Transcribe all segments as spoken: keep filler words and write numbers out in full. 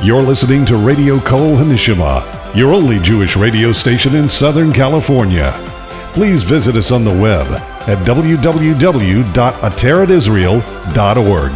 You're listening to Radio Kol Hanishima, your only Jewish radio station in Southern California. Please visit us on the web at w w w dot ateret israel dot org.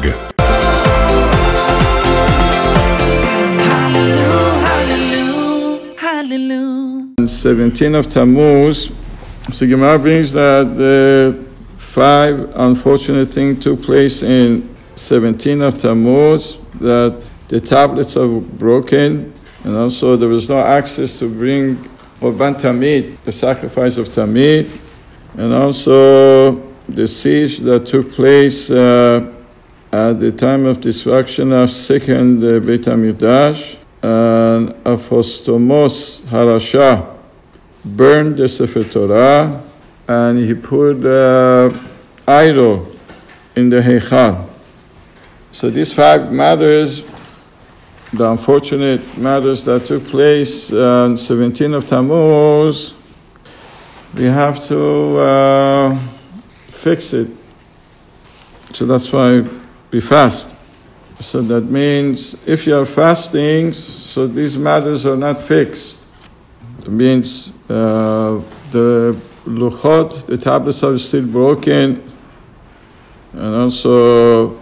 Hallelujah, hallelujah. seventeenth of Tammuz, so Gemara brings that the five unfortunate things took place in seventeenth of Tammuz, that the tablets are broken, and also there was no access to bring Korban Tamid, the sacrifice of Tamid, and also the siege that took place uh, at the time of destruction of second uh, Beit HaMikdash, and Aphostomos Harasha burned the Sefer Torah, and he put uh, idol in the Heichal. So these five matters, the unfortunate matters that took place on seventeenth of Tammuz, we have to uh, fix it. So that's why we fast. So that means if you are fasting, so these matters are not fixed. It means uh, the luchot, the tablets are still broken, and also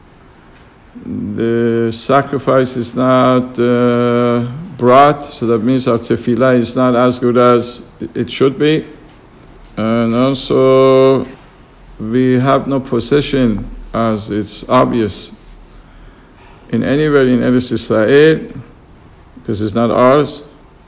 the sacrifice is not uh, brought, so that means our tefillah is not as good as it should be. And also, we have no possession, as it's obvious, in anywhere in Eretz Israel, because it's not ours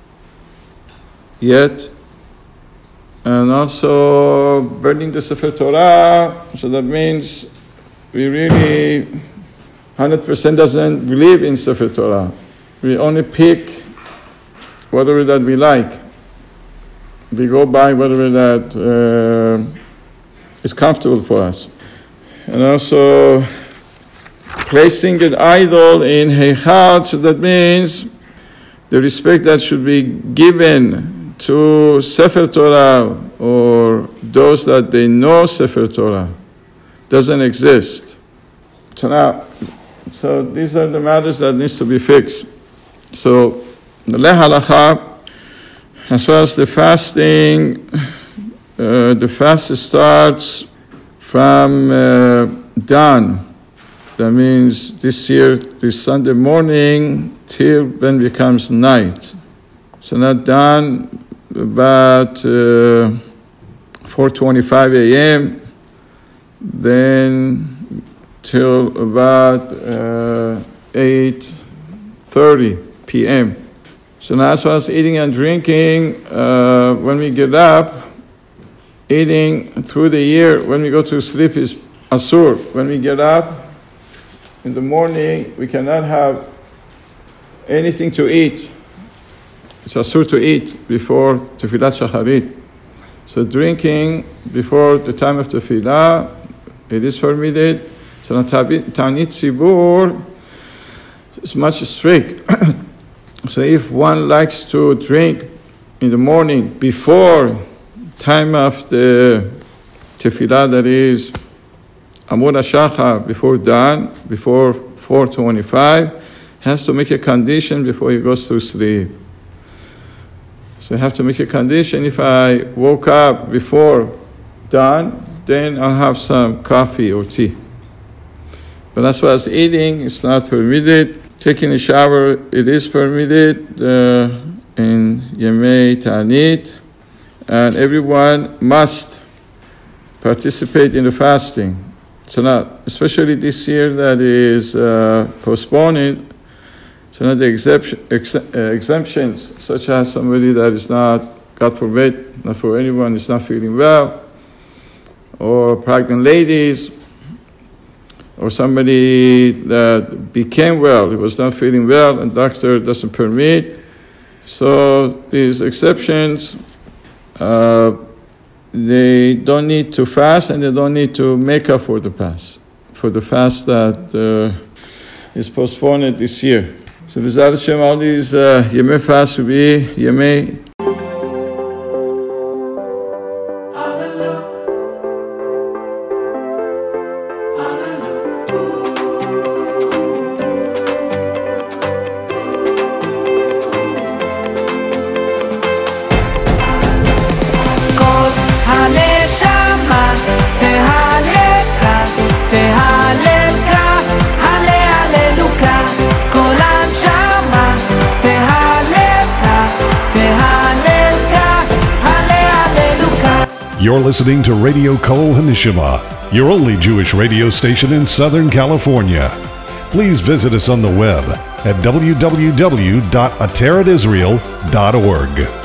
yet. And also, burning the Sefer Torah, so that means we really one hundred percent doesn't believe in Sefer Torah. We only pick whatever that we like. We go by whatever that uh, is comfortable for us. And also, placing an idol in Heichal, so that means the respect that should be given to Sefer Torah or those that they know Sefer Torah doesn't exist. So now, So these are the matters that needs to be fixed. So the Leh Halacha, as far as the fasting, uh, the fast starts from uh, dawn. That means this year, this Sunday morning, till when it becomes night. So not dawn, about uh, four twenty-five a.m., then till about uh, eight thirty p.m. So now as far as eating and drinking, uh, when we get up, eating through the year, when we go to sleep is asur. When we get up in the morning, we cannot have anything to eat. It's asur to eat before Tefillat Shacharit. So drinking before the time of Tefillah, it is permitted. So Ta'anit Tzibur is much strict. So if one likes to drink in the morning before time of the tefillah, that is Amud HaShachar, before dawn, before four twenty-five, has to make a condition before he goes to sleep. So you have to make a condition. If I woke up before dawn, then I'll have some coffee or tea. But as far as eating, it's not permitted. Taking a shower, it is permitted uh, in Yemei Ta'anit. And everyone must participate in the fasting. So now, especially this year that is uh, postponed, so now the exemption, ex- uh, exemptions, such as somebody that is not, God forbid, not for anyone, is not feeling well, or pregnant ladies, or somebody that became well, he was not feeling well, and doctor doesn't permit. So these exceptions, uh, they don't need to fast, and they don't need to make up for the fast, for the fast that uh, is postponed this year. So B'ezrat Hashem, all these uh, Yemei fast will be Yemei You're listening to Radio Kol Hanishima, your only Jewish radio station in Southern California. Please visit us on the web at w w w dot atarat israel dot org.